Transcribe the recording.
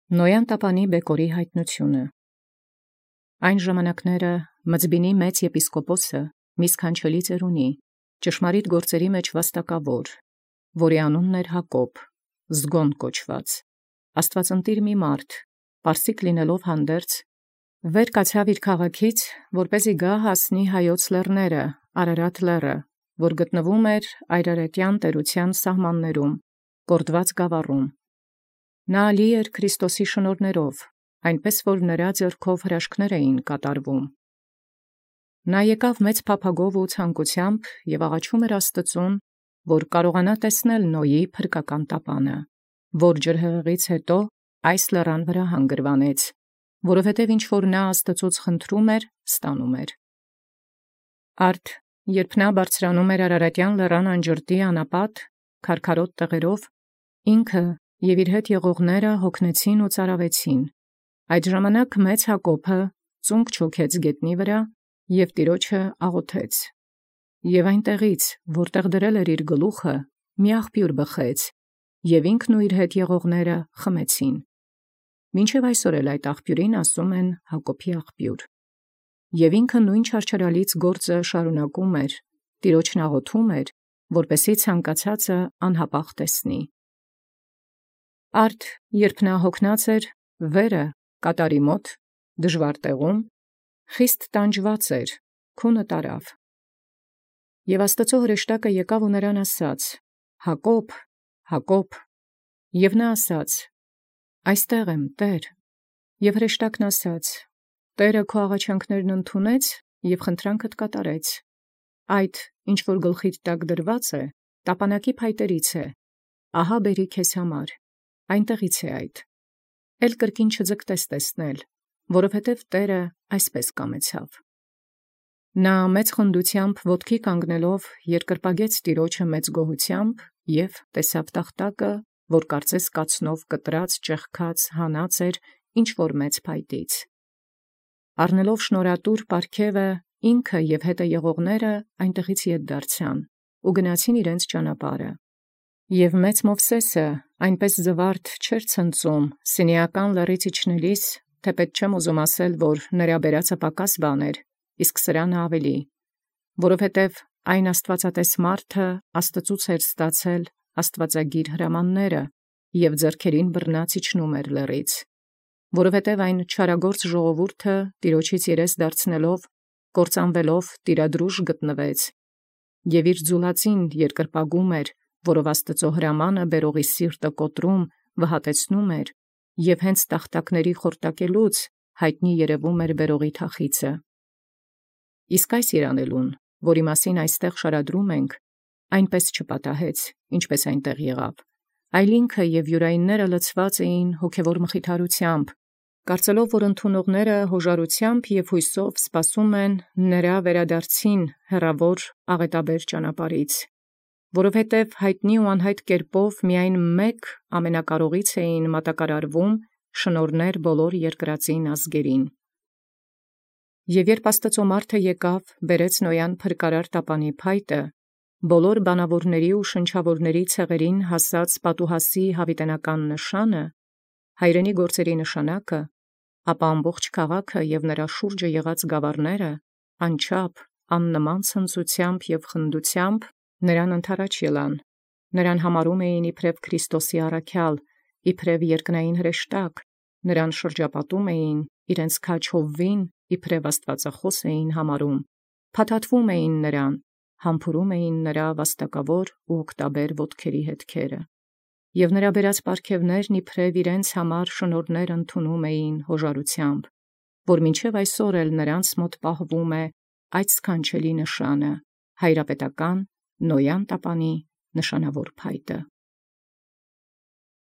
Նոյան տապանի բեկորի հայտնությունը։ Այն ժամանակները Մծբինի մեծ եպիսկոպոսը մի սքանչելի ծերունի, ճշմարիտ գործերի մեջ վաստակավոր, որի անունն էր Հակոբ, Զգոն կոչված, աստվածընտիր մի մարդ, պարսիկ լինելով հանդերձ, վեր կացավ իր քաղաքից, որպեսզի գա հասնի հայոց լեռները, Արարատ լեռը, որ գտնվում էր այրարատյան տերության սահմաններում, կորդված գավառում։ Նա ալի էր Քրիստոսի շնորհներով, այնպես որ նրա ձեռքով հրաշքներ էին կատարվում։ Նա եկավ մեծ փափագով ու ցանկությամբ և աղաչում էր Աստծուն, որ կարողանա տեսնել Նոյի փրկական տապանը, որ ջրհեղեղից հետո այս լեռան վրա հանգրվանեց, որովհետև ինչ որ նա Աստծուց խնդրում էր, ստանում էր։ Արդ երբ նա բարձրանում էր Արարատյան լեռան անջրտի անապատ, քարքարոտ տեղերով, ինքը և իր հետ եղողները հոգնեցին ու ծարավեցին։ Այդ ժամանակ մեծ Հակոբը ծունկ չոքեց գետնի վրա և Տիրոջը աղոթեց։ Եվ այնտեղից, որտեղ դրել էր իր գլուխը, մի աղբյուր բխեց, և ինքն ու իր հետ եղողները խմեցին։ Մինչև այսօր էլ այդ աղբյուրին ասում են Հակոբի աղբյուր։ Եվ ինքը նույն չարչարալից գործը շարունակում էր, Տիրոջն աղոթում էր, որպեսզի ցանկացածը անհապաղ տեսնի։ Արդ երբ նա հոգնած էր, վերը կատարի մոտ, դժվար տեղում, խիստ տանջված էր, քունը տարավ։ Եվ Աստծո հրեշտակը եկավ ու նրան ասաց. «Հակոբ, Հակոբ», և նա ասաց. «Այստեղ եմ, Տեր»։ Եվ հրեշտակն ասաց. «Տերը քո աղաչանքներն ընդունեց և խնդրանքդ կատարեց։ Այդ, ինչ որ գլխիդ տակ դրված է, տապանակի փայտերից է, ահա բերի քեզ համար, այնտեղից է այդ։ Էլ կրկին չձգտես տեսնել, որովհետև Տերը այսպես կամեցավ»։ Նա մեծ խնդությամբ ոտքի կանգնելով երկրպագեց Տիրոջը մեծ գոհությամբ և տեսավ տախտակը, որ կարծես կացնով կտրած, ճեղքած, հանած էր ինչ որ մեծ փայտից։ Առնելով շնորհատուր պարգևը, ինքը և հետը եղողները այնտեղից ետ դարձան ու գնացին իրենց ճանապարհը։ Եվ մեծ Մովսեսը այնպես զվարթ չէր ցնծում Սինեական լեռից իջնելիս, թեպետ չեմ ուզում ասել, որ նրա բերածը պակաս բան էր, իսկ սրանը ավելի, որովհետև այն աստվածատես մարդը Աստծուց էր ստացել աստվածագիր հրամանները և ձեռքերին բռնած իջնում էր լեռից, որովհետև այն չարագործ ժողովուրդը Տիրոջից երես դարձնելով, կործանվելով տիրադրուժ գտնվեց, և իր ձուլածին երկրպագում էր, որով Աստծո հրամանը բերողի սիրտը կոտրում, վհատեցնում էր, և հենց տախտակների խորտակելուց հայտնի երևում էր բերողի թախիծը։ Իսկ այս երանելուն, որի մասին այստեղ շարադրում ենք, այնպես չպատահեց, ինչպես այնտեղ եղավ, այլ ինքը և յուրայինները լցված էին հոգևոր մխիթարությամբ, կարծելով, որ ընդունողները հոժարությամբ և հույսով սպասում են նրա վերադարձին հեռավոր աղետաբեր ճանապարհից, որովհետև հայտնի ու անհայտ կերպով միայն մեկ ամենակարողից էին մատակարարվում շնորհներ բոլոր երկրածին ազգերին։ Եվ երբ Աստծո մարդը եկավ, բերեց Նոյան փրկարար տապանի փայտը, բոլոր բանավորների ու շնչավորների ցեղերին հասած պատուհասի հավիտենական նշանը, հայրենի գործերի նշանակը, ապա ամբողջ քաղաքը և նրա շուրջը եղած գավառները անչափ, աննման ցնծությամբ և խնդությամբ նրան ընդառաջ ելան, նրան համարում էին իբրև Քրիստոսի առաքյալ, իբրև երկնային հրեշտակ, նրան շրջապատում էին, իրենց քաջ հովվին իբրև աստվածախոս էին համարում, փաթաթվում էին նրան, համբուրում էին նրա վաստակավոր ու օգտաբեր ոտքերի հետքերը, և նրա բերած պարգևներն իբրև իրենց համար շնորհներ ընդունում էին հոժարությամբ, որ մինչև այսօր էլ նրանց մոտ պահվում է այդ սքանչելի նշանը, հայրապետական Նոյան տապանի նշանավոր փայտը։